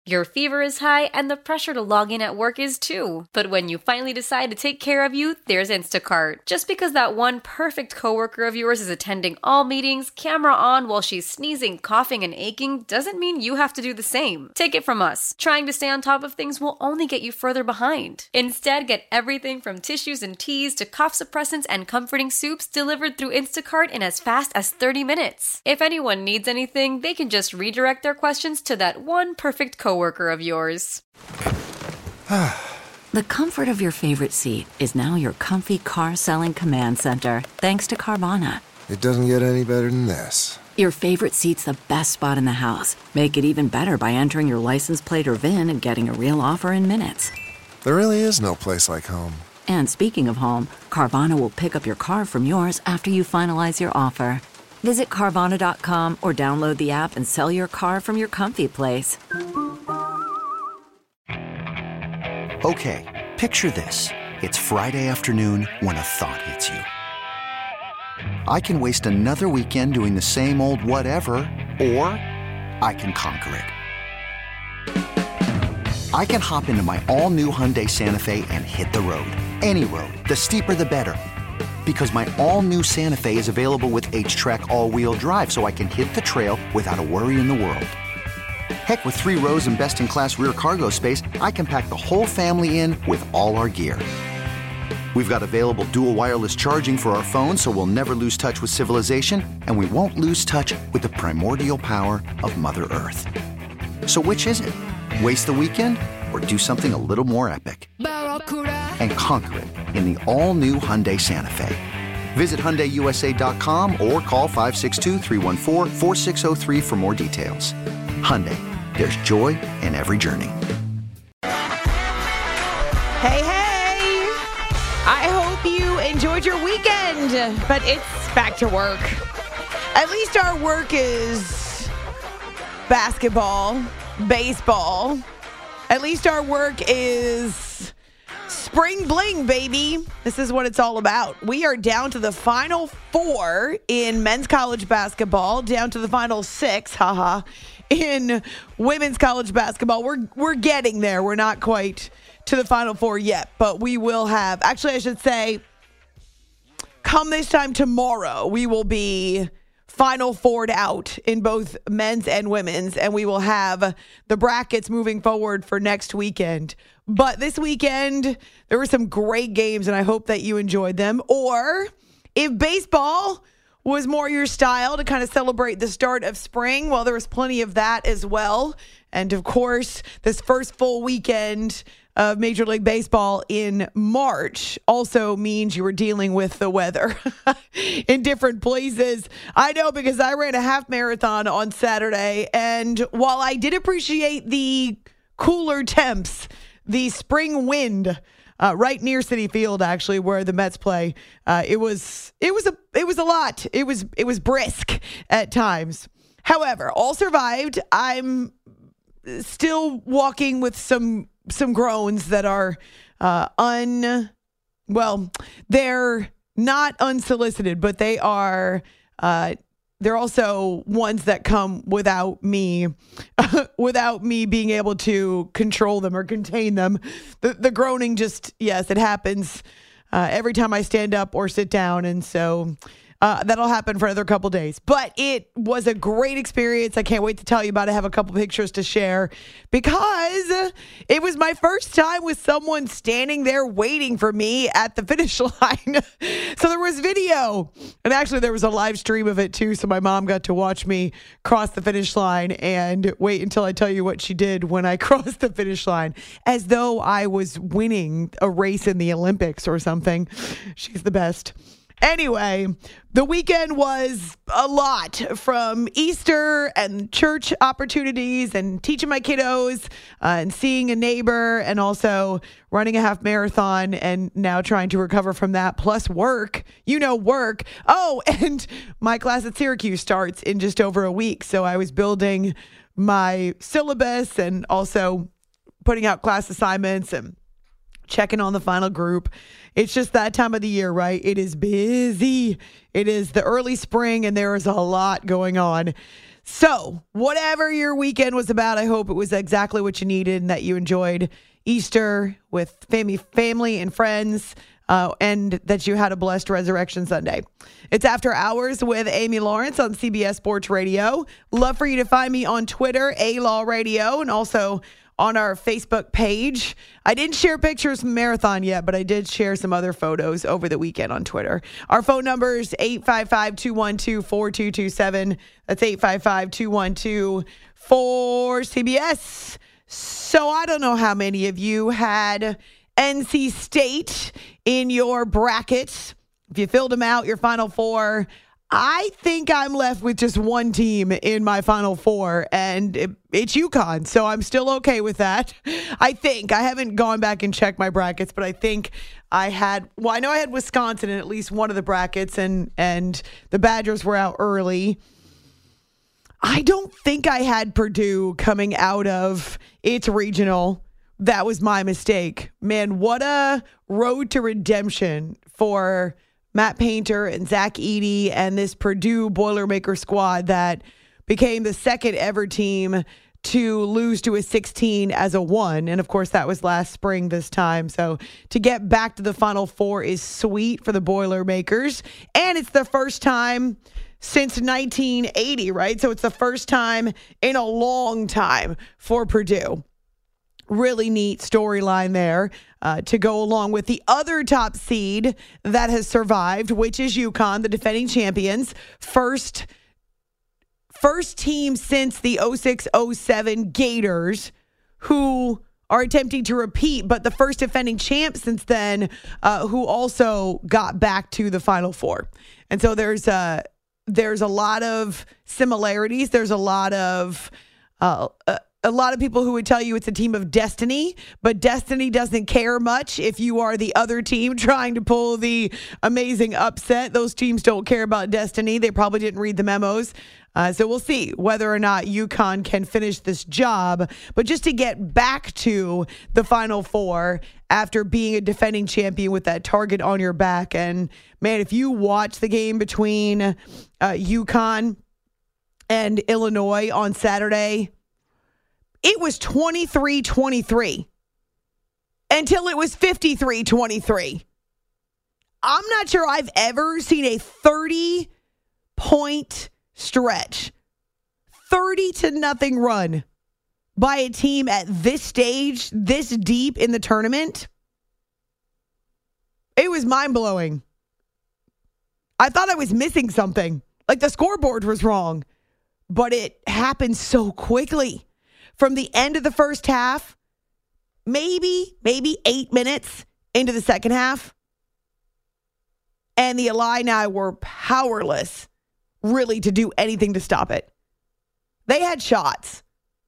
Your fever is high and the pressure to log in at work is too. But when you finally decide to take care of you, there's Instacart. Just because that one perfect coworker of yours is attending all meetings, camera on while she's sneezing, coughing, and aching, doesn't mean you have to do the same. Take it from us. Trying to stay on top of things will only get you further behind. Instead, get everything from tissues and teas to cough suppressants and comforting soups delivered through Instacart in as fast as 30 minutes. If anyone needs anything, they can just redirect their questions to that one perfect coworker of yours. The comfort of your favorite seat is now your comfy car selling command center, thanks to Carvana. It doesn't get any better than this. Your favorite seat's the best spot in the house. Make it even better by entering your license plate or VIN and getting a real offer in minutes. There really is no place like home. And speaking of home, Carvana will pick up your car from yours after you finalize your offer. Visit Carvana.com or download the app and sell your car from your comfy place. Okay, picture this. It's Friday afternoon when a thought hits you. I can waste another weekend doing the same old whatever, or I can conquer it. I can hop into my all-new Hyundai Santa Fe and hit the road. Any road. The steeper, the better. Because my all-new Santa Fe is available with H-Track all-wheel drive, so I can hit the trail without a worry in the world. Heck, with 3 rows and best-in-class rear cargo space, I can pack the whole family in with all our gear. We've got available dual wireless charging for our phones, so we'll never lose touch with civilization, and we won't lose touch with the primordial power of Mother Earth. So which is it? Waste the weekend or do something a little more epic? And conquer it in the all-new Hyundai Santa Fe. Visit HyundaiUSA.com or call 562-314-4603 for more details. Hyundai, there's joy in every journey. Hey, hey! I hope you enjoyed your weekend, but it's back to work. At least our work is basketball, baseball. At least our work is spring bling, baby. This is what it's all about. We are down to the Final Four in men's college basketball, down to the Final Six, in women's college basketball. We're getting there. We're not quite to the Final Four yet, but we will have. Actually, I should say, come this time tomorrow, we will be Final Four'd out in both men's and women's, and we will have the brackets moving forward for next weekend. But this weekend, there were some great games, and I hope that you enjoyed them. Or if baseball was more your style to kind of celebrate the start of spring, well, there was plenty of that as well. And of course, this first full weekend of Major League Baseball in March also means you were dealing with the weather in different places. I know, because I ran a half marathon on Saturday, and while I did appreciate the cooler temps, the spring wind right near Citi Field, actually, where the Mets play, it was a lot. It was brisk at times. However, all survived. I'm still walking with some groans that are they're not unsolicited, but they are they're also ones that come without me being able to control them or contain them. The groaning just, yes, it happens every time I stand up or sit down, and so that'll happen for another couple days. But it was a great experience. I can't wait to tell you about it. I have a couple pictures to share because it was my first time with someone standing there waiting for me at the finish line. So there was video, and actually there was a live stream of it too. So my mom got to watch me cross the finish line and wait until I tell you what she did when I crossed the finish line, as though I was winning a race in the Olympics or something. She's the best. Anyway, the weekend was a lot, from Easter and church opportunities and teaching my kiddos and seeing a neighbor, and also running a half marathon and now trying to recover from that, plus work. Work. Oh, and my class at Syracuse starts in just over a week. So I was building my syllabus and also putting out class assignments and checking on the final group. It's just that time of the year, right? It is busy. It is the early spring, and there is a lot going on. So, whatever your weekend was about, I hope it was exactly what you needed and that you enjoyed Easter with family and friends, and that you had a blessed Resurrection Sunday. It's After Hours with Amy Lawrence on CBS Sports Radio. Love for you to find me on Twitter, A-Law Radio, and also on our Facebook page. I didn't share pictures from the marathon yet, but I did share some other photos over the weekend on Twitter. Our phone number is 855-212-4227. That's 855-212-4CBS. So I don't know how many of you had NC State in your brackets. If you filled them out, your Final Four, I think I'm left with just one team in my Final Four, and it's UConn, so I'm still okay with that. I think. I haven't gone back and checked my brackets, but I think I know I had Wisconsin in at least one of the brackets, and the Badgers were out early. I don't think I had Purdue coming out of its regional. That was my mistake. Man, what a road to redemption for Matt Painter and Zach Edey and this Purdue Boilermaker squad that became the second ever team to lose to a 16 as a 1. And of course, that was last spring this time. So to get back to the Final Four is sweet for the Boilermakers. And it's the first time since 1980, right? So it's the first time in a long time for Purdue. Really neat storyline there to go along with the other top seed that has survived, which is UConn, the defending champions. First team since the 06-07 Gators, who are attempting to repeat, but the first defending champ since then, who also got back to the Final Four. And so there's a lot of similarities. There's a lot of people who would tell you it's a team of destiny, but destiny doesn't care much if you are the other team trying to pull the amazing upset. Those teams don't care about destiny. They probably didn't read the memos. So we'll see whether or not UConn can finish this job. But just to get back to the Final Four after being a defending champion with that target on your back. And, man, if you watch the game between UConn and Illinois on Saturday, it was 23-23 until it was 53-23. I'm not sure I've ever seen a 30-point stretch, 30-0 run by a team at this stage, this deep in the tournament. It was mind-blowing. I thought I was missing something, like the scoreboard was wrong, but it happened so quickly. From the end of the first half, maybe 8 minutes into the second half, and the Illini were powerless, really, to do anything to stop it. They had shots,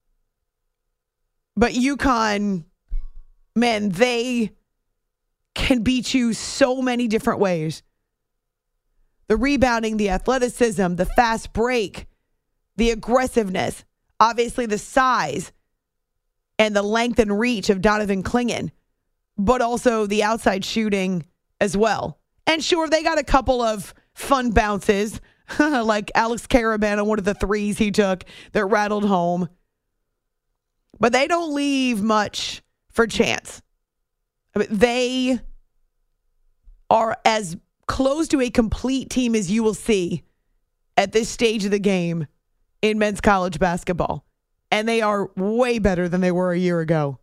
but UConn, man, they can beat you so many different ways. The rebounding, the athleticism, the fast break, the aggressiveness, obviously the size and the length and reach of Donovan Clingan, but also the outside shooting as well. And sure, they got a couple of fun bounces, like Alex Caravan on one of the threes he took that rattled home. But they don't leave much for chance. I mean, they are as close to a complete team as you will see at this stage of the game in men's college basketball. And they are way better than they were a year ago.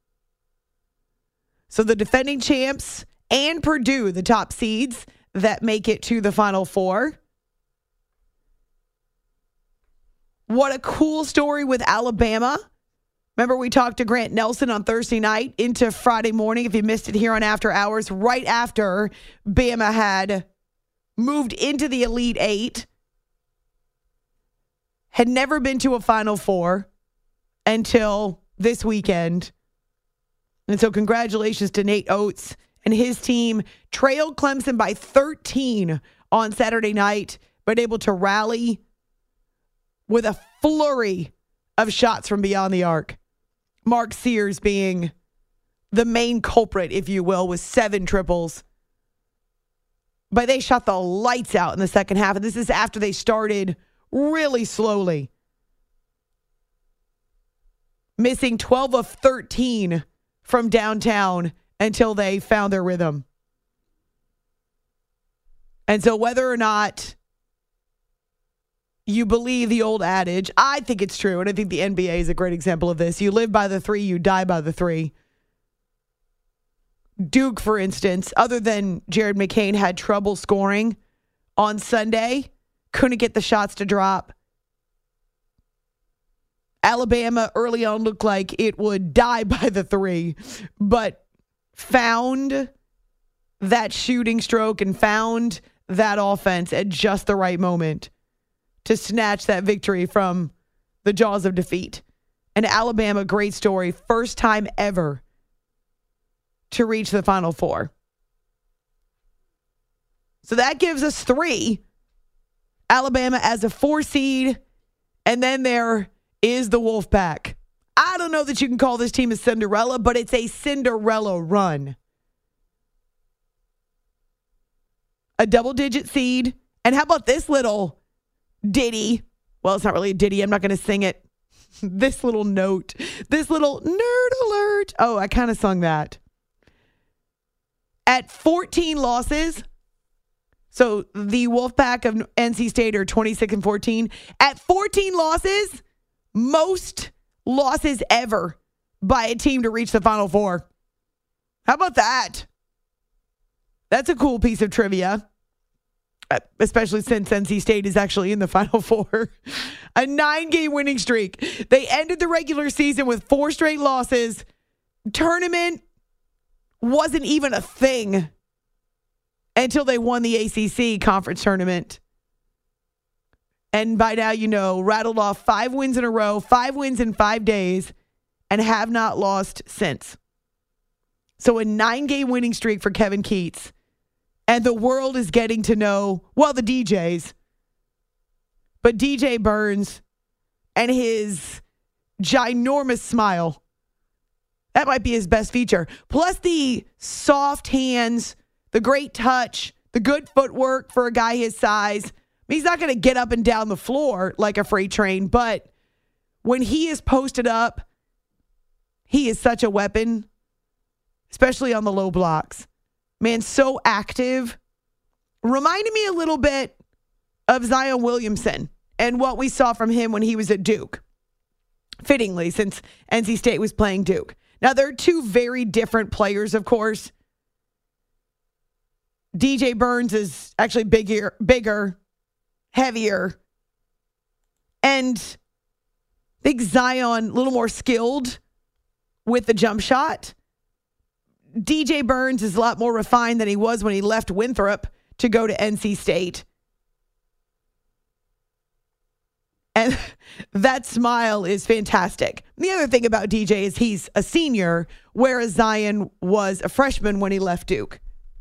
So the defending champs and Purdue, the top seeds that make it to the Final Four. What a cool story with Alabama. Remember, we talked to Grant Nelson on Thursday night into Friday morning. If you missed it here on After Hours, right after Bama had moved into the Elite Eight, had never been to a Final Four until this weekend. And so congratulations to Nate Oates and his team. Trailed Clemson by 13 on Saturday night, but able to rally with a flurry of shots from beyond the arc. Mark Sears being the main culprit, if you will, with 7 triples. But they shot the lights out in the second half. And this is after they started really slowly. missing 12 of 13 from downtown until they found their rhythm. And so whether or not you believe the old adage, I think it's true, and I think the NBA is a great example of this. You live by the three, you die by the three. Duke, for instance, other than Jared McCain, had trouble scoring on Sunday, couldn't get the shots to drop. Alabama early on looked like it would die by the three, but found that shooting stroke and found that offense at just the right moment to snatch that victory from the jaws of defeat. And Alabama, great story, first time ever to reach the Final Four. So that gives us 3. Alabama as a 4 seed, and then there is the Wolfpack. I don't know that you can call this team a Cinderella, but it's a Cinderella run. A double-digit seed. And how about this little ditty? Well, it's not really a ditty. I'm not going to sing it. This little note. This little nerd alert. Oh, I kind of sung that. At 14 losses, so the Wolfpack of NC State are 26-14. At 14 losses, most losses ever by a team to reach the Final Four. How about that? That's a cool piece of trivia, especially since NC State is actually in the Final Four. A 9-game winning streak. They ended the regular season with 4 straight losses. Tournament wasn't even a thing until they won the ACC conference tournament. And by now, you know, rattled off 5 wins in a row, 5 wins in 5 days, and have not lost since. So a 9-game winning streak for Kevin Keatts. And the world is getting to know, well, the DJs, but DJ Burns and his ginormous smile. That might be his best feature. Plus the soft hands, the great touch, the good footwork for a guy his size. I mean, he's not going to get up and down the floor like a freight train, but when he is posted up, he is such a weapon, especially on the low blocks. Man, so active. Reminded me a little bit of Zion Williamson and what we saw from him when he was at Duke. Fittingly, since NC State was playing Duke. Now, they're 2 very different players, of course. DJ Burns is actually bigger, heavier. And I think Zion a little more skilled with the jump shot. DJ Burns is a lot more refined than he was when he left Winthrop to go to NC State. And that smile is fantastic. The other thing about DJ is he's a senior, whereas Zion was a freshman when he left Duke.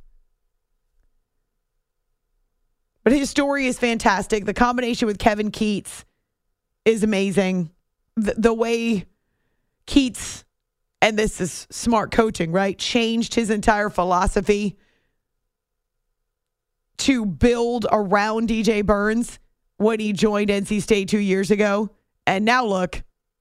But his story is fantastic. The combination with Kevin Keatts is amazing. The way Keatts, and this is smart coaching, right, changed his entire philosophy to build around DJ Burns when he joined NC State 2 years ago. And now look.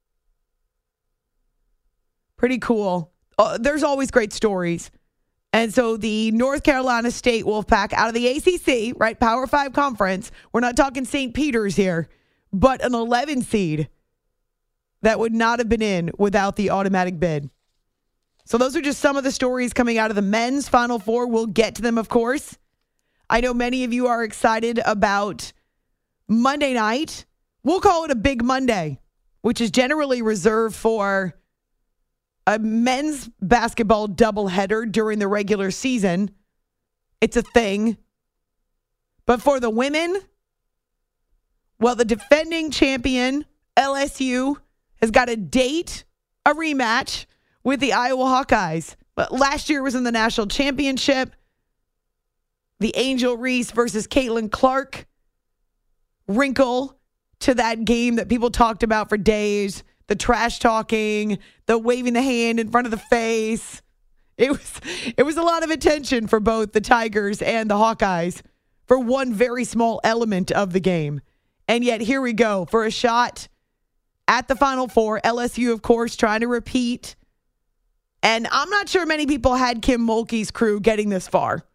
Pretty cool. There's always great stories. And so the North Carolina State Wolfpack out of the ACC, right, Power 5 conference, we're not talking St. Peter's here, but an 11 seed that would not have been in without the automatic bid. So those are just some of the stories coming out of the men's Final Four. We'll get to them, of course. I know many of you are excited about Monday night. We'll call it a Big Monday, which is generally reserved for a men's basketball doubleheader during the regular season. It's a thing. But for the women, well, the defending champion, LSU, has got a date, a rematch with the Iowa Hawkeyes. But last year was in the national championship. The Angel Reese versus Caitlin Clark wrinkle to that game that people talked about for days. The trash talking, the waving the hand in front of the face. It was a lot of attention for both the Tigers and the Hawkeyes for one very small element of the game. And yet here we go for a shot at the Final Four. LSU, of course, trying to repeat. And I'm not sure many people had Kim Mulkey's crew getting this far.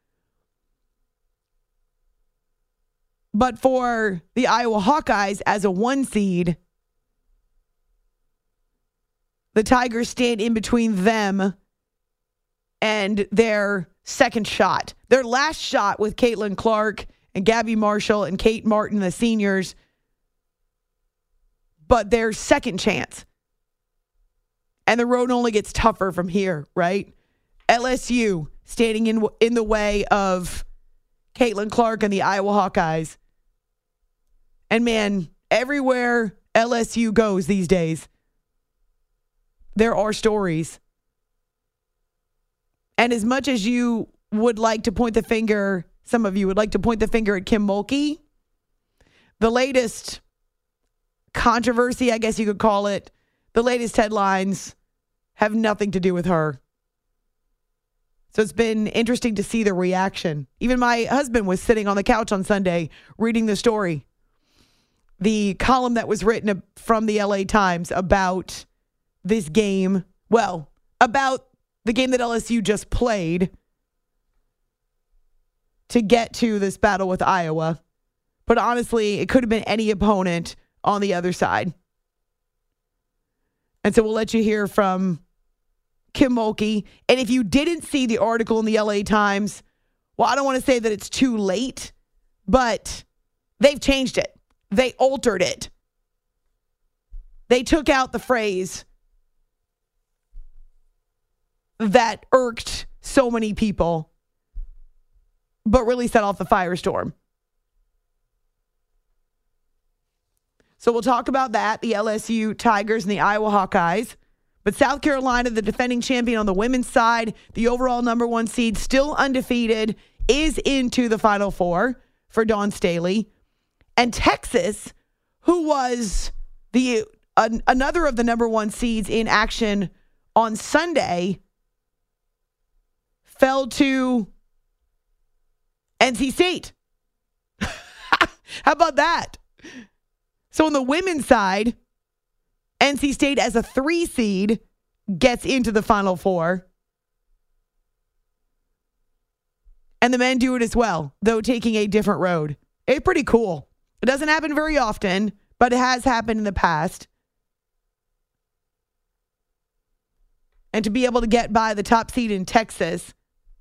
But for the Iowa Hawkeyes as a 1 seed, the Tigers stand in between them and their second shot. Their last shot with Caitlin Clark and Gabby Marshall and Kate Martin, the seniors. But their second chance. And the road only gets tougher from here, right? LSU standing in the way of Caitlin Clark and the Iowa Hawkeyes. And man, everywhere LSU goes these days, there are stories. And as much as you would like to point the finger, some of you would like to point the finger at Kim Mulkey, the latest controversy, I guess you could call it, the latest headlines have nothing to do with her. So it's been interesting to see the reaction. Even my husband was sitting on the couch on Sunday reading the story. The column that was written from the LA Times about this game, well, about the game that LSU just played to get to this battle with Iowa. But honestly, it could have been any opponent on the other side. And so we'll let you hear from Kim Mulkey. And if you didn't see the article in the LA Times, well, I don't want to say that it's too late, but they've changed it. They altered it. They took out the phrase that irked so many people, but really set off the firestorm. So we'll talk about that, the LSU Tigers and the Iowa Hawkeyes. But South Carolina, the defending champion on the women's side, the overall number 1 seed, still undefeated, is into the Final Four for Dawn Staley. And Texas, who was another of the number 1 seeds in action on Sunday, fell to NC State. How about that? So on the women's side, NC State as a 3 seed gets into the Final Four. And the men do it as well, though taking a different road. It's pretty cool. It doesn't happen very often, but it has happened in the past. And to be able to get by the top seed in Texas,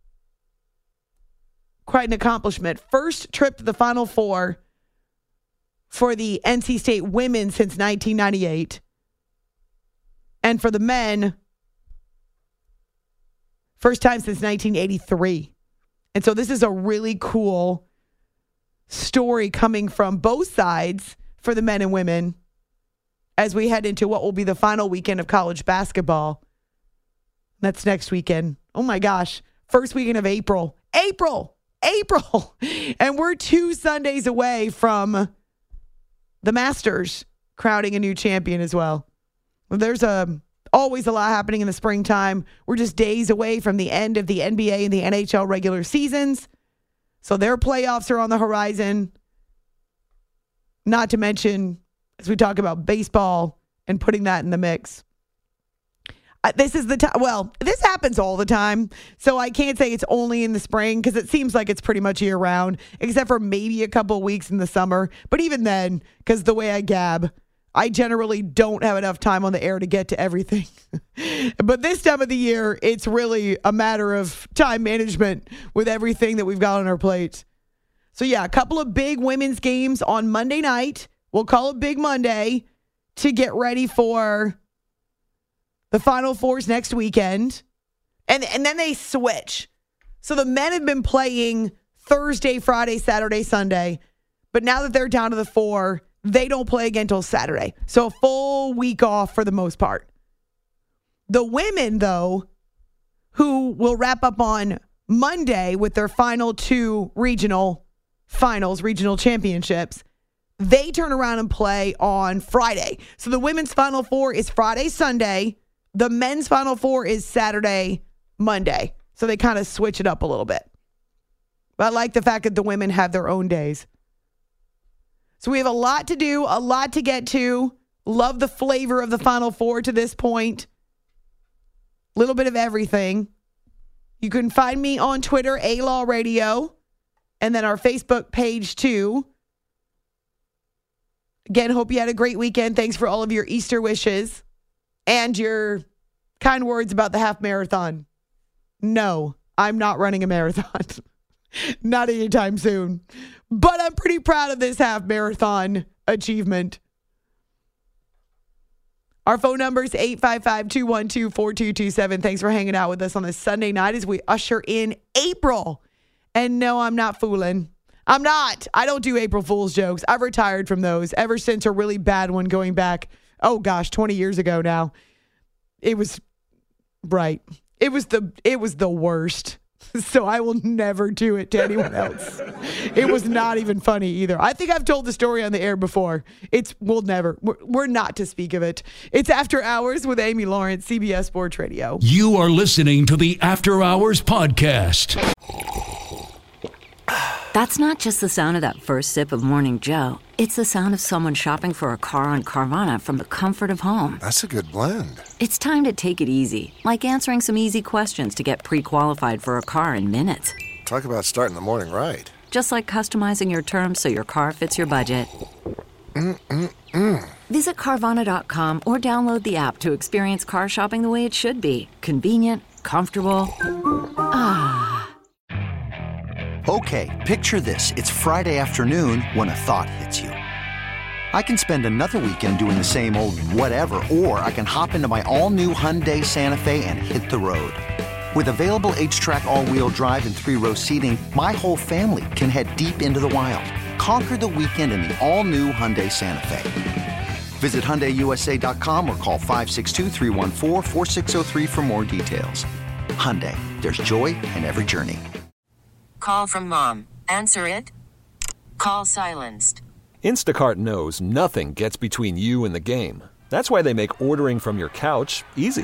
quite an accomplishment. First trip to the Final Four for the NC State women since 1998. And for the men, first time since 1983. And so this is a really cool story coming from both sides for the men and women as we head into what will be the final weekend of college basketball. That's next weekend. Oh my gosh. First weekend of April. April. And we're 2 Sundays away from the Masters crowning a new champion as well. There's always a lot happening in the springtime. We're just days away from the end of the NBA and the NHL regular seasons. So their playoffs are on the horizon. Not to mention, as we talk about baseball and putting that in the mix. This is the time. Well, this happens all the time. So I can't say it's only in the spring because it seems like it's pretty much year round, except for maybe a couple of weeks in the summer. But even then, because the way I gab, I generally don't have enough time on the air to get to everything. But this time of the year, it's really a matter of time management with everything that we've got on our plates. So yeah, a couple of big women's games on Monday night. We'll call it Big Monday to get ready for the Final Fours next weekend. And then they switch. So the men have been playing Thursday, Friday, Saturday, Sunday. But now that they're down to the 4, they don't play again until Saturday. So a full week off for the most part. The women, though, who will wrap up on Monday with their final 2 regional finals, regional championships, they turn around and play on Friday. So the women's Final Four is Friday, Sunday. The men's Final Four is Saturday, Monday. So they kind of switch it up a little bit. But I like the fact that the women have their own days. So we have a lot to do, a lot to get to. Love the flavor of the Final Four to this point. Little bit of everything. You can find me on Twitter, A-Law Radio, and then our Facebook page too. Again, hope you had a great weekend. Thanks for all of your Easter wishes and your kind words about the half marathon. No, I'm not running a marathon. Not anytime soon. But I'm pretty proud of this half marathon achievement. Our phone number is 855-212-4227. Thanks for hanging out with us on this Sunday night as we usher in April. And no, I'm not fooling. I'm not. I don't do April Fool's jokes. I've retired from those ever since a really bad one going back, 20 years ago now. It was right. It was the worst. So I will never do it to anyone else. It was not even funny either. I think I've told the story on the air before. We're not to speak of it. It's After Hours with Amy Lawrence, CBS Sports Radio. You are listening to the After Hours podcast. That's not just the sound of that first sip of Morning Joe. It's the sound of someone shopping for a car on Carvana from the comfort of home. That's a good blend. It's time to take it easy, like answering some easy questions to get pre-qualified for a car in minutes. Talk about starting the morning right. Just like customizing your terms so your car fits your budget. Visit Carvana.com or download the app to experience car shopping the way it should be. Convenient, comfortable. Okay, picture this. It's Friday afternoon when a thought hits you. I can spend another weekend doing the same old whatever, or I can hop into my all-new Hyundai Santa Fe and hit the road. With available H-Track all-wheel drive and 3-row seating, my whole family can head deep into the wild. Conquer the weekend in the all-new Hyundai Santa Fe. Visit HyundaiUSA.com or call 562-314-4603 for more details. Hyundai, there's joy in every journey. Call from mom. Answer it. Call silenced. Instacart knows nothing gets between you and the game. That's why they make ordering from your couch easy.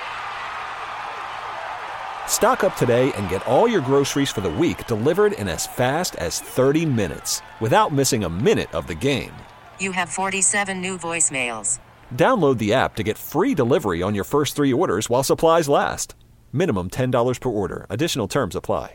Stock up today and get all your groceries for the week delivered in as fast as 30 minutes without missing a minute of the game. You have 47 new voicemails. Download the app to get free delivery on your first 3 orders while supplies last. Minimum $10 per order. Additional terms apply.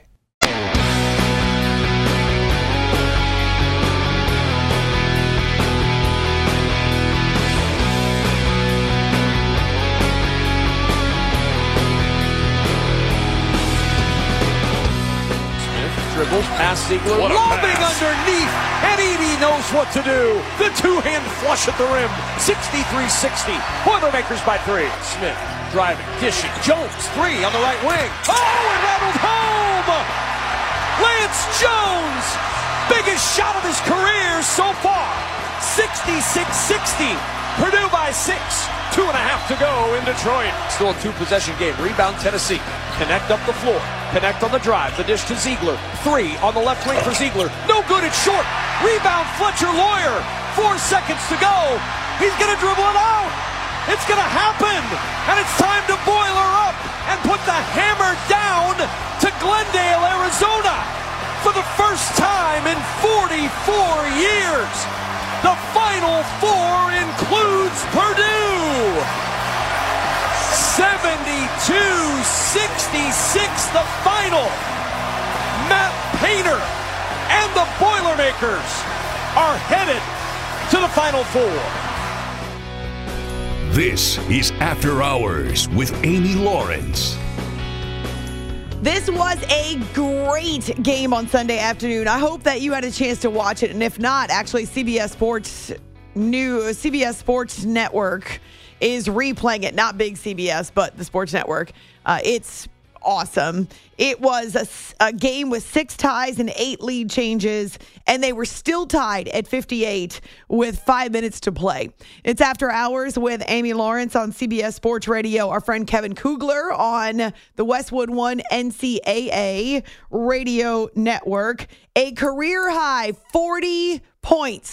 Dribbles past Ziegler, lobbing underneath, and Edey knows what to do. The two-hand flush at the rim, 63-60. Boilermakers by 3. Smith driving, dishing. Jones, 3 on the right wing. Oh, it rattled home! Lance Jones, biggest shot of his career so far. 66-60. Purdue by 6. 2.5 to go in Detroit. Still a 2-possession game. Rebound Tennessee. Connect up the floor. Connect on the drive. The dish to Ziegler. 3 on the left wing for Ziegler. No good. It's short. Rebound Fletcher Lawyer. 4 seconds to go. He's going to dribble it out. It's going to happen. And it's time to boil her up and put the hammer down to Glendale, Arizona. For the first time in 44 years. The Final Four includes Purdue. 72-66, the final. Matt Painter and the Boilermakers are headed to the Final Four. This is After Hours with Amy Lawrence. This was a great game on Sunday afternoon. I hope that you had a chance to watch it. And if not, actually, CBS Sports Network is replaying it. Not big CBS, but the Sports Network. It's awesome. It was a game with 6 ties and 8 lead changes, and they were still tied at 58 with 5 minutes to play. It's After Hours with Amy Lawrence on CBS Sports Radio. Our friend Kevin Kugler on the Westwood One NCAA radio network. A career high 40 points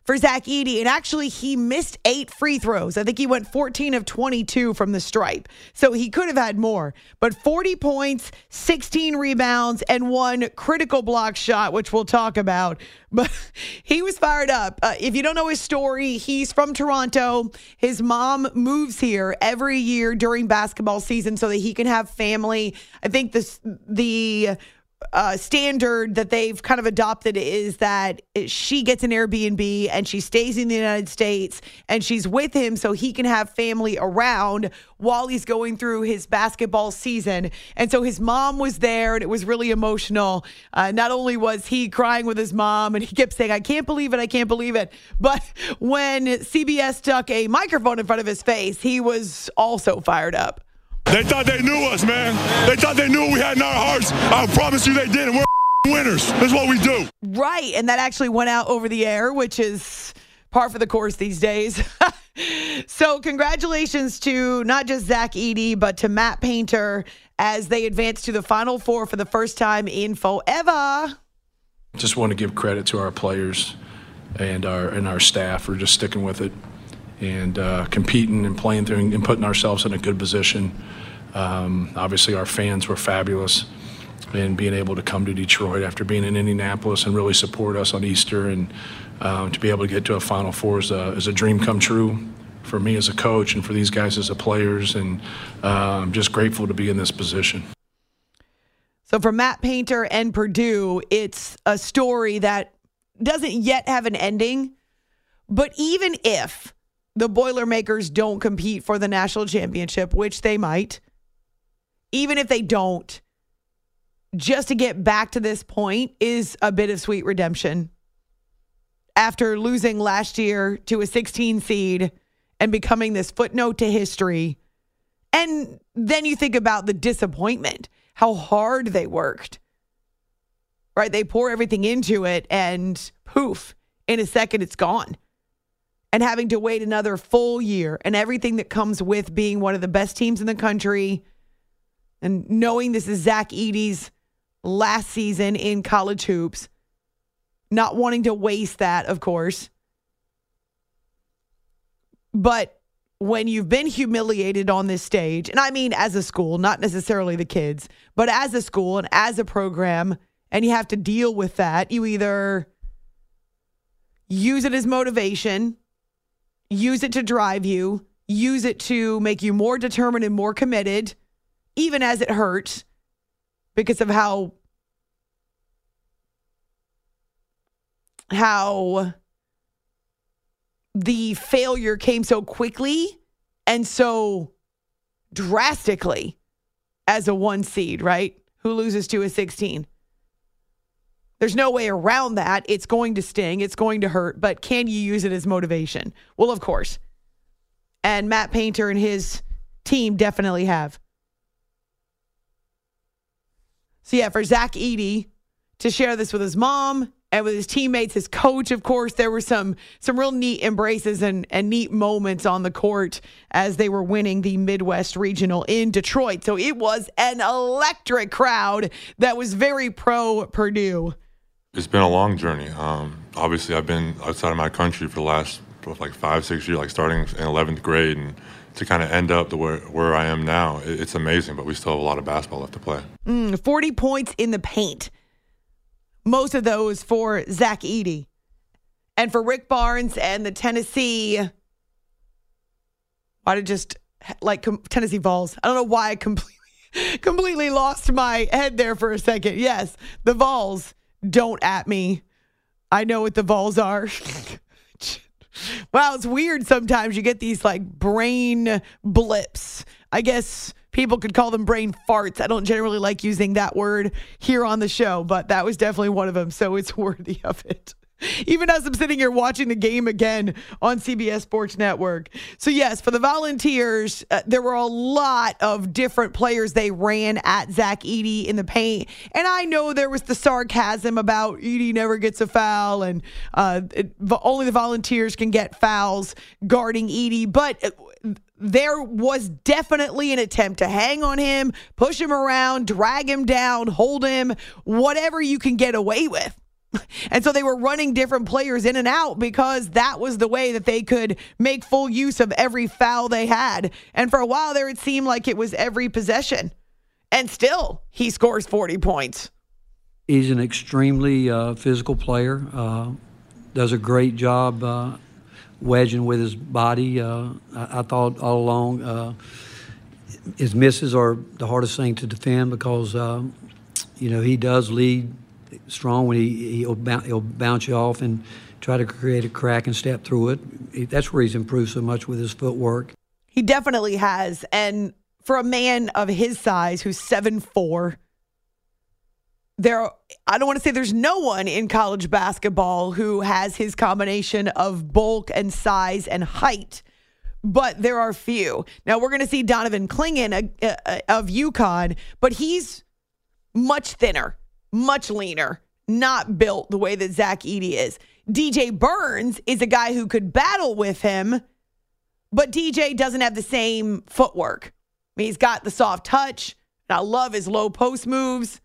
for Zach Edey. And actually, he missed 8 free throws. I think he went 14 of 22 from the stripe. So he could have had more. But 40 points, 16 rebounds, and 1 critical block shot, which we'll talk about. But he was fired up. If you don't know his story, he's from Toronto. His mom moves here every year during basketball season so that he can have family. I think the standard that they've kind of adopted is that she gets an Airbnb and she stays in the United States and she's with him so he can have family around while he's going through his basketball season. And so his mom was there and it was really emotional. Not only was he crying with his mom and he kept saying, I can't believe it. But when CBS stuck a microphone in front of his face, he was also fired up. They thought they knew us, man. They thought they knew what we had in our hearts. I promise you they didn't. We're winners. That's what we do. Right, and that actually went out over the air, which is par for the course these days. So congratulations to not just Zach Edey, but to Matt Painter as they advance to the Final Four for the first time in forever. Just want to give credit to our players and our staff for just sticking with it and competing and playing through and putting ourselves in a good position. Obviously, our fans were fabulous, and being able to come to Detroit after being in Indianapolis and really support us on Easter and to be able to get to a Final Four is a dream come true for me as a coach and for these guys as players, and I'm just grateful to be in this position. So for Matt Painter and Purdue, it's a story that doesn't yet have an ending, but even if the Boilermakers don't compete for the national championship, which they might, even if they don't, just to get back to this point is a bit of sweet redemption. After losing last year to a 16 seed and becoming this footnote to history. And then you think about the disappointment, how hard they worked. Right? They pour everything into it and poof, in a second it's gone. And having to wait another full year and everything that comes with being one of the best teams in the country and knowing this is Zach Edey's last season in college hoops, not wanting to waste that, of course. But when you've been humiliated on this stage, and I mean as a school, not necessarily the kids, but as a school and as a program, and you have to deal with that, you either use it as motivation, use it to drive you, use it to make you more determined and more committed, even as it hurts because of how the failure came so quickly and so drastically as a 1 seed, right? Who loses to a 16. There's no way around that. It's going to sting. It's going to hurt. But can you use it as motivation? Well, of course. And Matt Painter and his team definitely have. So, yeah, for Zach Edey to share this with his mom and with his teammates, his coach, of course, there were some real neat embraces and neat moments on the court as they were winning the Midwest Regional in Detroit. So it was an electric crowd that was very pro Purdue. It's been a long journey. Obviously, I've been outside of my country for the last 5-6 years, like starting in 11th grade, and to kind of end up to where I am now, it's amazing, but we still have a lot of basketball left to play. 40 points in the paint. Most of those for Zach Edey. And for Rick Barnes and the Tennessee, Tennessee Vols. I don't know why I completely lost my head there for a second. Yes, the Vols. Don't at me. I know what the Vols are. Wow, it's weird sometimes. You get these brain blips. I guess people could call them brain farts. I don't generally like using that word here on the show, but that was definitely one of them, so it's worthy of it. Even as I'm sitting here watching the game again on CBS Sports Network. So yes, for the Volunteers, there were a lot of different players they ran at Zach Edey in the paint. And I know there was the sarcasm about Edey never gets a foul and only the Volunteers can get fouls guarding Edey. But there was definitely an attempt to hang on him, push him around, drag him down, hold him, whatever you can get away with. And so they were running different players in and out because that was the way that they could make full use of every foul they had. And for a while there, it seemed like it was every possession. And still, he scores 40 points. He's an extremely physical player. Does a great job wedging with his body. I thought all along his misses are the hardest thing to defend because, he does lead strong when he'll bounce you off and try to create a crack and step through it. That's where he's improved so much with his footwork. He definitely has. And for a man of his size who's 7'4", I don't want to say there's no one in college basketball who has his combination of bulk and size and height, but there are few. Now, we're going to see Donovan Clingan of UConn, but he's much thinner, much leaner, not built the way that Zach Edey is. DJ Burns is a guy who could battle with him, but DJ doesn't have the same footwork. I mean, he's got the soft touch, and I love his low post moves.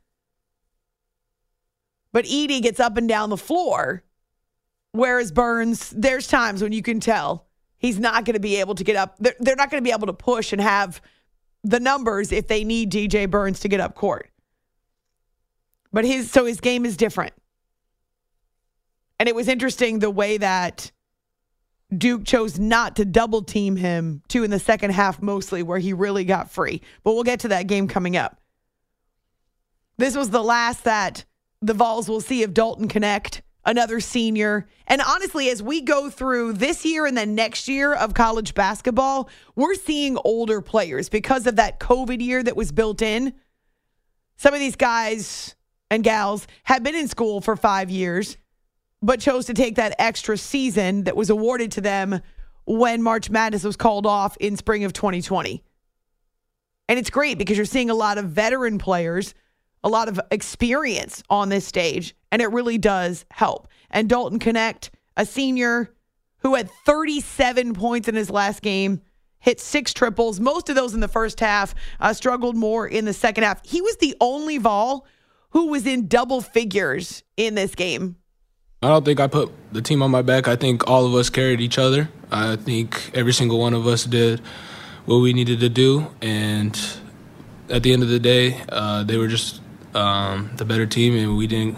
But Edey gets up and down the floor, whereas Burns, there's times when you can tell he's not going to be able to get up. They're not going to be able to push and have the numbers if they need DJ Burns to get up court. But his game is different. And it was interesting the way that Duke chose not to double team him, too, in the second half mostly, where he really got free. But we'll get to that game coming up. This was the last that the Vols will see of Dalton Knecht, another senior. And honestly, as we go through this year and then next year of college basketball, we're seeing older players because of that COVID year that was built in. Some of these guys and gals have been in school for 5 years, but chose to take that extra season that was awarded to them when March Madness was called off in spring of 2020. And it's great because you're seeing a lot of veteran players, a lot of experience on this stage, and it really does help. And Dalton Knecht, a senior who had 37 points in his last game, hit 6 triples, most of those in the first half, struggled more in the second half. He was the only Vol who was in double figures in this game. I don't think I put the team on my back. I think all of us carried each other. I think every single one of us did what we needed to do. And at the end of the day, they were just the better team, and we didn't,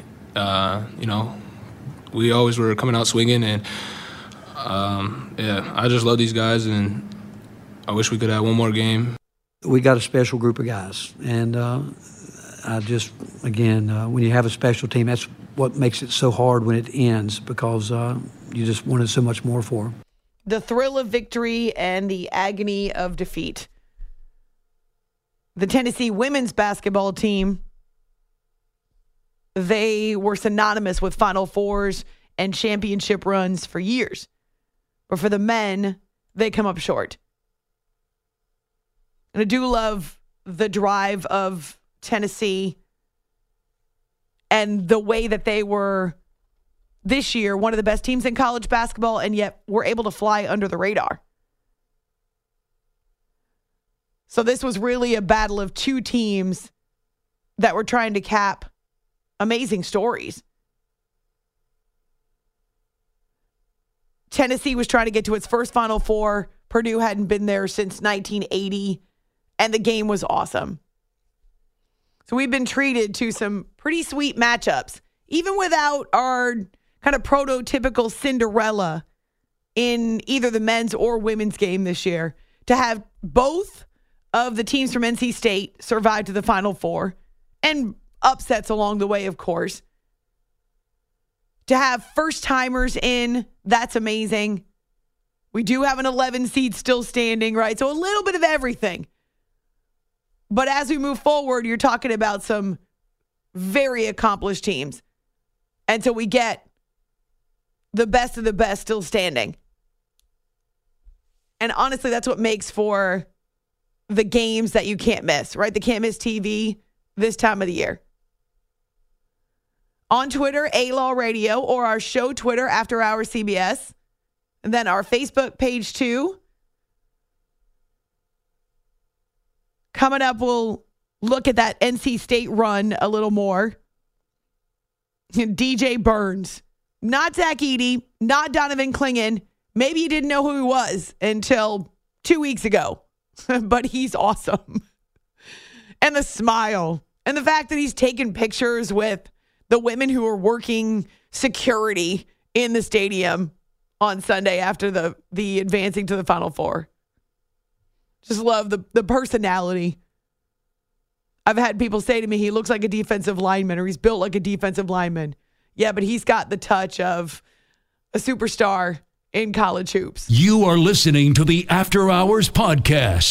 we always were coming out swinging. And, I just love these guys, and I wish we could have one more game. We got a special group of guys, and when you have a special team, that's what makes it so hard when it ends, because you just wanted so much more for them. The thrill of victory and the agony of defeat. The Tennessee women's basketball team, they were synonymous with Final Fours and championship runs for years. But for the men, they come up short. And I do love the drive of Tennessee and the way that they were this year one of the best teams in college basketball, and yet were able to fly under the radar. So this was really a battle of two teams that were trying to cap amazing stories. Tennessee was trying to get to its first Final Four. Purdue hadn't been there since 1980, and the game was awesome. So we've been treated to some pretty sweet matchups, even without our kind of prototypical Cinderella in either the men's or women's game this year. To have both of the teams from NC State survive to the Final Four, and upsets along the way, of course. To have first-timers in, that's amazing. We do have an 11 seed still standing, right? So a little bit of everything. But as we move forward, you're talking about some very accomplished teams. And so we get the best of the best still standing. And honestly, that's what makes for the games that you can't miss, right? The can't miss TV this time of the year. On Twitter, A-Law Radio, or our show Twitter, After Hours CBS. And then our Facebook page too. Coming up, we'll look at that NC State run a little more. DJ Burns. Not Zach Edey, not Donovan Clingan. Maybe you didn't know who he was until 2 weeks ago, but he's awesome. And the smile and the fact that he's taking pictures with the women who are working security in the stadium on Sunday after the advancing to the Final Four. Just love the personality. I've had people say to me, he looks like a defensive lineman or he's built like a defensive lineman. Yeah, but he's got the touch of a superstar in college hoops. You are listening to the After Hours Podcast.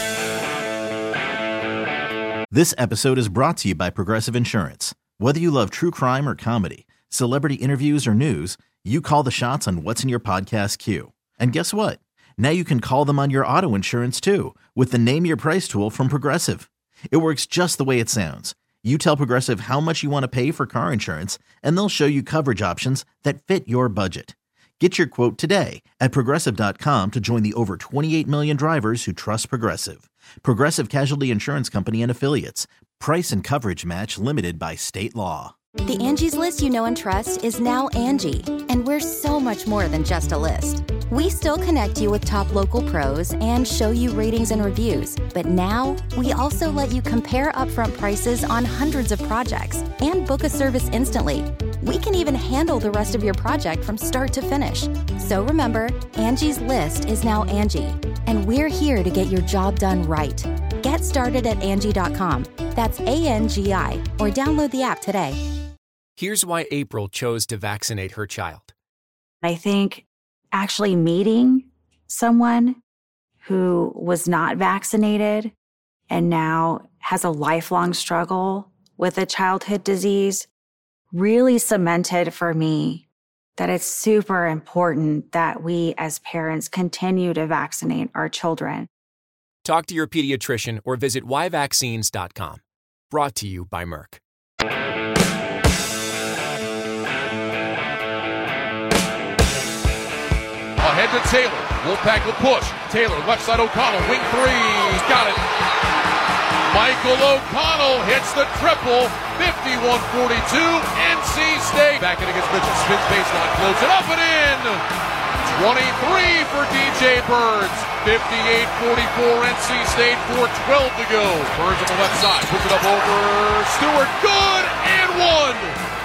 This episode is brought to you by Progressive Insurance. Whether you love true crime or comedy, celebrity interviews or news, you call the shots on what's in your podcast queue. And guess what? Now you can call them on your auto insurance too with the Name Your Price tool from Progressive. It works just the way it sounds. You tell Progressive how much you want to pay for car insurance, and they'll show you coverage options that fit your budget. Get your quote today at Progressive.com to join the over 28 million drivers who trust Progressive. Progressive Casualty Insurance Company and Affiliates. Price and coverage match limited by state law. The Angie's List you know and trust is now Angie, and we're so much more than just a list. We still connect you with top local pros and show you ratings and reviews, but now we also let you compare upfront prices on hundreds of projects and book a service instantly. We can even handle the rest of your project from start to finish. So remember, Angie's List is now Angie, and we're here to get your job done right. Get started at Angie.com. That's ANGI, or download the app today. Here's why April chose to vaccinate her child. I think actually meeting someone who was not vaccinated and now has a lifelong struggle with a childhood disease really cemented for me that it's super important that we as parents continue to vaccinate our children. Talk to your pediatrician or visit yvaccines.com. Brought to you by Merck. Ahead to Taylor. Wolfpack will push. Taylor, left side O'Connell. Wing three. He's got it. Michael O'Connell hits the triple. 51-42. NC State. Back in against Mitchell. Spins baseline. Floats it up and in. 23 for DJ Burns. 58-44. NC State. 4:12 to go. Burns on the left side. Puts it up over Stewart. Good and one.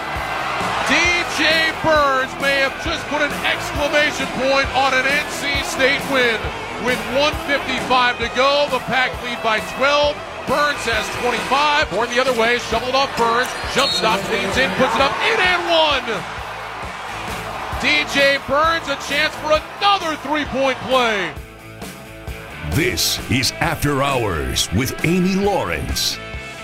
DJ Burns may have just put an exclamation point on an NC State win. With 1:55 to go, the Pack lead by 12. Burns has 25. Horn the other way, shoveled off Burns. Jump stop, leans in, puts it up, in and one. DJ Burns, a chance for another three-point play. This is After Hours with Amy Lawrence.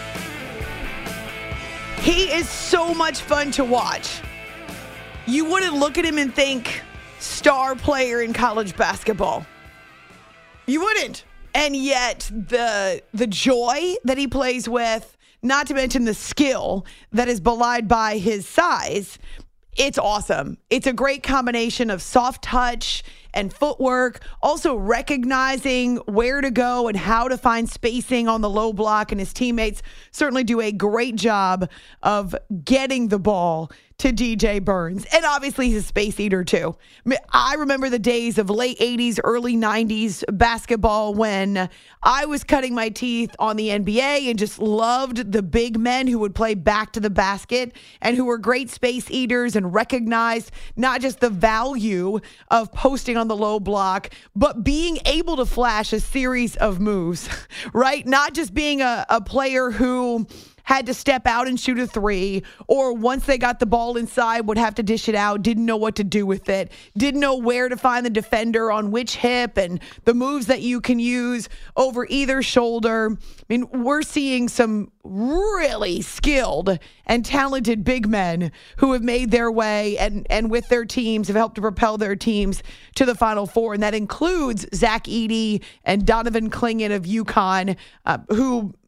He is so much fun to watch. You wouldn't look at him and think star player in college basketball. You wouldn't. And yet the joy that he plays with, not to mention the skill that is belied by his size, it's awesome. It's a great combination of soft touch and footwork, also recognizing where to go and how to find spacing on the low block, and his teammates certainly do a great job of getting the ball to DJ Burns. And obviously he's a space eater too. I remember the days of late 80s, early 90s basketball when I was cutting my teeth on the NBA and just loved the big men who would play back to the basket and who were great space eaters and recognized not just the value of posting on the low block, but being able to flash a series of moves, right? Not just being a player who had to step out and shoot a three, or once they got the ball inside would have to dish it out, didn't know what to do with it, didn't know where to find the defender on which hip, and the moves that you can use over either shoulder. I mean, we're seeing some really skilled and talented big men who have made their way and with their teams have helped to propel their teams to the Final Four. And that includes Zach Edey and Donovan Clingan of UConn, who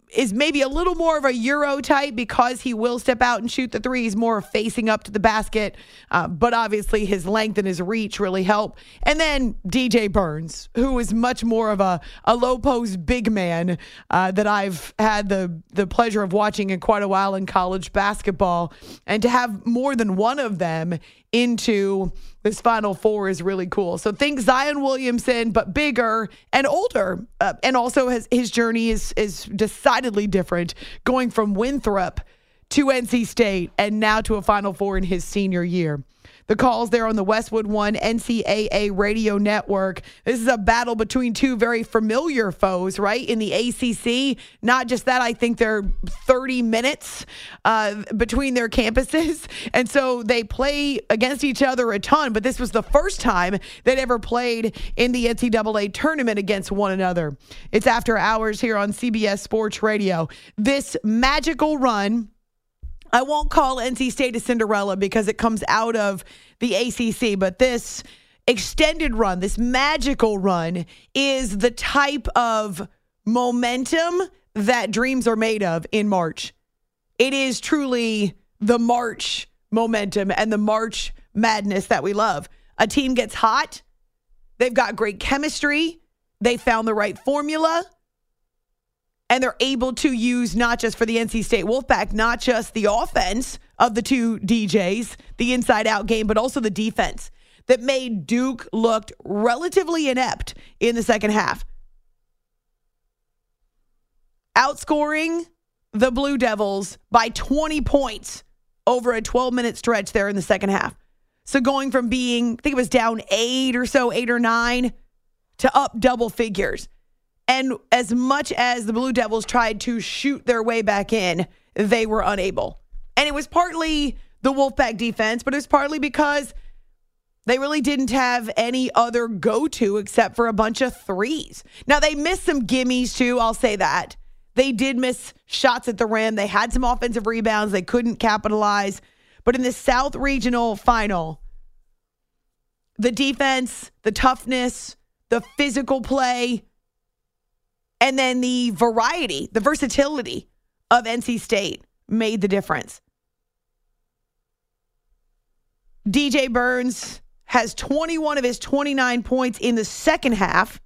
is maybe a little more of a Euro type because he will step out and shoot the three. He's more facing up to the basket, but obviously his length and his reach really help. And then DJ Burns, who is much more of a low post big man that I've had the pleasure of watching in quite a while in college basketball. And to have more than one of them into this Final Four is really cool. So think Zion Williamson, but bigger and older. And also his journey is decidedly different, going from Winthrop to NC State and now to a Final Four in his senior year. The calls there on the Westwood One NCAA radio network. This is a battle between two very familiar foes, right? In the ACC, not just that, I think they're 30 minutes between their campuses. And so they play against each other a ton, but this was the first time they'd ever played in the NCAA tournament against one another. It's After Hours here on CBS Sports Radio. This magical run, I won't call NC State a Cinderella because it comes out of the ACC, but this extended run, this magical run, is the type of momentum that dreams are made of in March. It is truly the March momentum and the March madness that we love. A team gets hot. They've got great chemistry. They found the right formula. And they're able to use, not just for the NC State Wolfpack, not just the offense of the two DJs, the inside-out game, but also the defense that made Duke look relatively inept in the second half. Outscoring the Blue Devils by 20 points over a 12-minute stretch there in the second half. So going from being, I think it was down 8 or 9, to up double figures. And as much as the Blue Devils tried to shoot their way back in, they were unable. And it was partly the Wolfpack defense, but it was partly because they really didn't have any other go-to except for a bunch of threes. Now, they missed some gimmies too, I'll say that. They did miss shots at the rim. They had some offensive rebounds. They couldn't capitalize. But in the South Regional Final, the defense, the toughness, the physical play, and then the variety, the versatility of NC State made the difference. DJ Burns has 21 of his 29 points in the second half.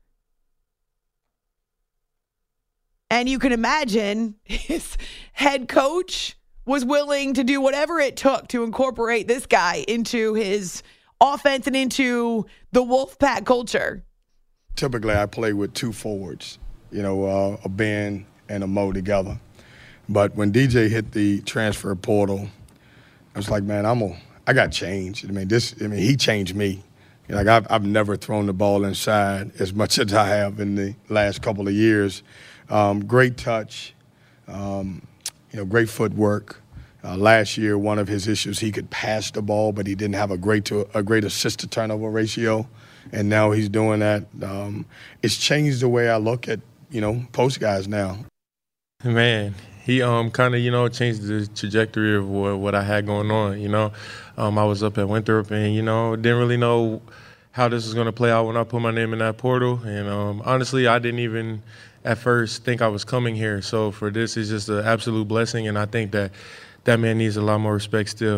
And you can imagine his head coach was willing to do whatever it took to incorporate this guy into his offense and into the Wolfpack culture. Typically, I play with two forwards. A Ben and a Mo together. But when DJ hit the transfer portal, I was like, man, I got changed. He changed me. I've never thrown the ball inside as much as I have in the last couple of years. Great touch, great footwork. Last year, one of his issues, he could pass the ball, but he didn't have a great assist to turnover ratio. And now he's doing that. It's changed the way I look at post guys now. Man, he kind of changed the trajectory of what I had going on. I was up at Winthrop and didn't really know how this was going to play out when I put my name in that portal. And honestly, I didn't even at first think I was coming here. So for this, it's just an absolute blessing, and I think that man needs a lot more respect still.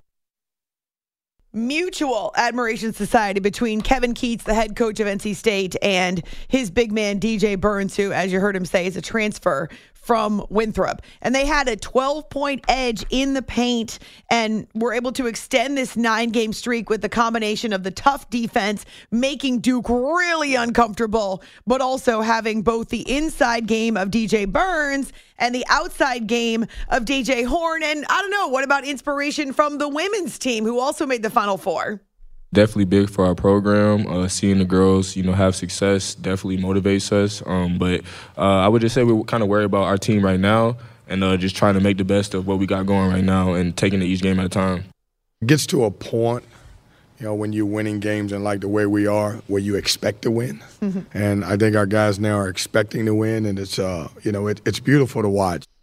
Mutual admiration society between Kevin Keatts, the head coach of NC State, and his big man, DJ Burns, who, as you heard him say, is a transfer from Winthrop. And they had a 12-point edge in the paint and were able to extend this 9-game streak with the combination of the tough defense, making Duke really uncomfortable, but also having both the inside game of DJ Burns and the outside game of DJ Horn. And I don't know, what about inspiration from the women's team, who also made the Final Four? Definitely big for our program. Seeing the girls, have success definitely motivates us. But I would just say we're kind of worried about our team right now and just trying to make the best of what we got going right now and taking it each game at a time. It gets to a point, when you're winning games and like the way we are, where you expect to win. Mm-hmm. And I think our guys now are expecting to win, and it's, it's beautiful to watch.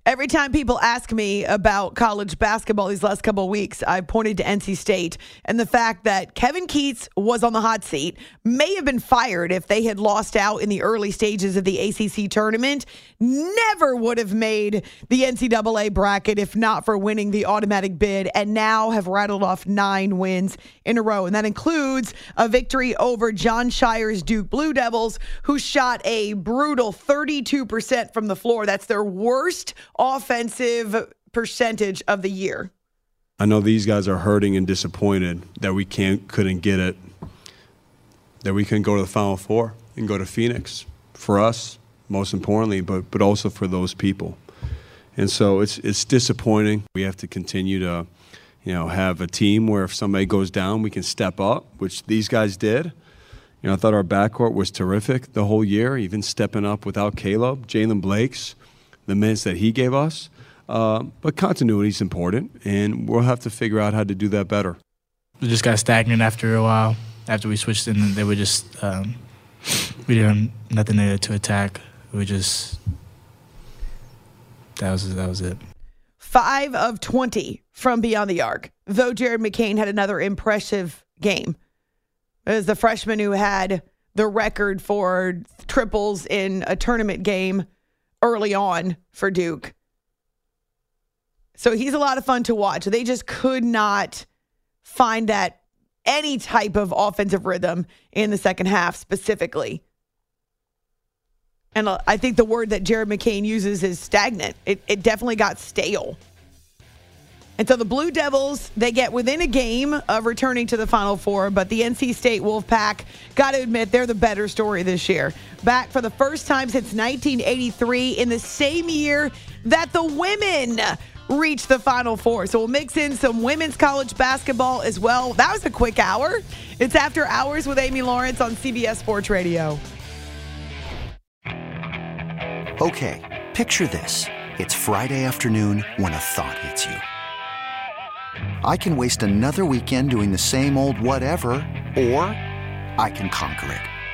Every time people ask me about college basketball these last couple of weeks, I pointed to NC State and the fact that Kevin Keatts was on the hot seat, may have been fired if they had lost out in the early stages of the ACC tournament, never would have made the NCAA bracket if not for winning the automatic bid, and now have rattled off 9 wins in a row. And that includes a victory over Jon Scheyer's Duke Blue Devils, who shot a brutal 32% from the floor. That's their worst offensive percentage of the year. I know these guys are hurting and disappointed that we couldn't get it, that we couldn't go to the Final Four and go to Phoenix. For us, most importantly, but also for those people. And so it's disappointing. We have to continue to, have a team where if somebody goes down, we can step up, which these guys did. I thought our backcourt was terrific the whole year, even stepping up without Caleb, Jalen Blakes, the minutes that he gave us. But continuity is important, and we'll have to figure out how to do that better. We just got stagnant after a while. After we switched in, they were just we didn't have nothing to attack. We just that was it. 5 of 20 from beyond the arc, though Jared McCain had another impressive game. It was the freshman who had the record for triples in a tournament game early on for Duke. So he's a lot of fun to watch. They just could not find that any type of offensive rhythm in the second half specifically. And I think the word that Jared McCain uses is stagnant. It definitely got stale. And so the Blue Devils, they get within a game of returning to the Final Four, but the NC State Wolfpack, got to admit, they're the better story this year. Back for the first time since 1983, in the same year that the women reached the Final Four. So we'll mix in some women's college basketball as well. That was a quick hour. It's After Hours with Amy Lawrence on CBS Sports Radio. Okay, picture this. It's Friday afternoon when a thought hits you. I can waste another weekend doing the same old whatever, or I can conquer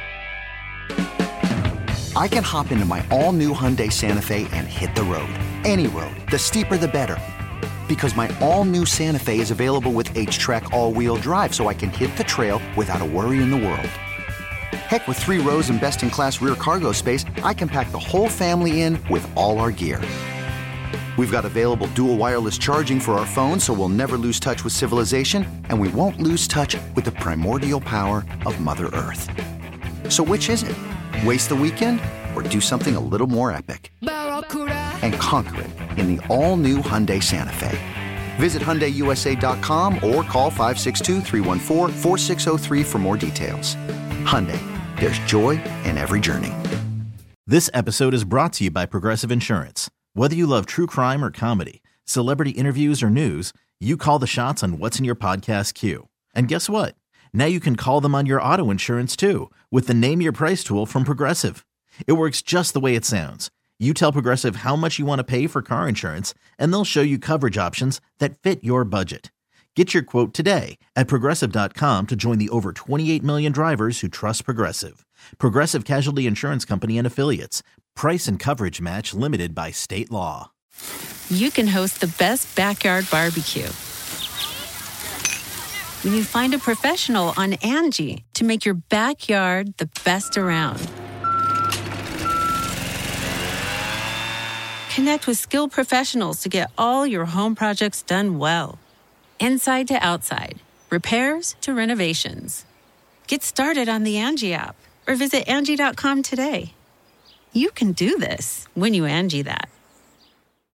it. I can hop into my all-new Hyundai Santa Fe and hit the road. Any road. The steeper, the better. Because my all-new Santa Fe is available with H-Track all-wheel drive, so I can hit the trail without a worry in the world. Heck, with 3 rows and best-in-class rear cargo space, I can pack the whole family in with all our gear. We've got available dual wireless charging for our phones, so we'll never lose touch with civilization, and we won't lose touch with the primordial power of Mother Earth. So which is it? Waste the weekend or do something a little more epic? And conquer it in the all-new Hyundai Santa Fe. Visit HyundaiUSA.com or call 562-314-4603 for more details. Hyundai, there's joy in every journey. This episode is brought to you by Progressive Insurance. Whether you love true crime or comedy, celebrity interviews or news, you call the shots on what's in your podcast queue. And guess what? Now you can call them on your auto insurance too with the Name Your Price tool from Progressive. It works just the way it sounds. You tell Progressive how much you want to pay for car insurance, and they'll show you coverage options that fit your budget. Get your quote today at Progressive.com to join the over 28 million drivers who trust Progressive. Progressive Casualty Insurance Company and Affiliates. Price and coverage match limited by state law. You can host the best backyard barbecue when you find a professional on Angie to make your backyard the best around. Connect with skilled professionals to get all your home projects done well. Inside to outside, repairs to renovations. Get started on the Angie app or visit Angie.com today. You can do this when you Angie that.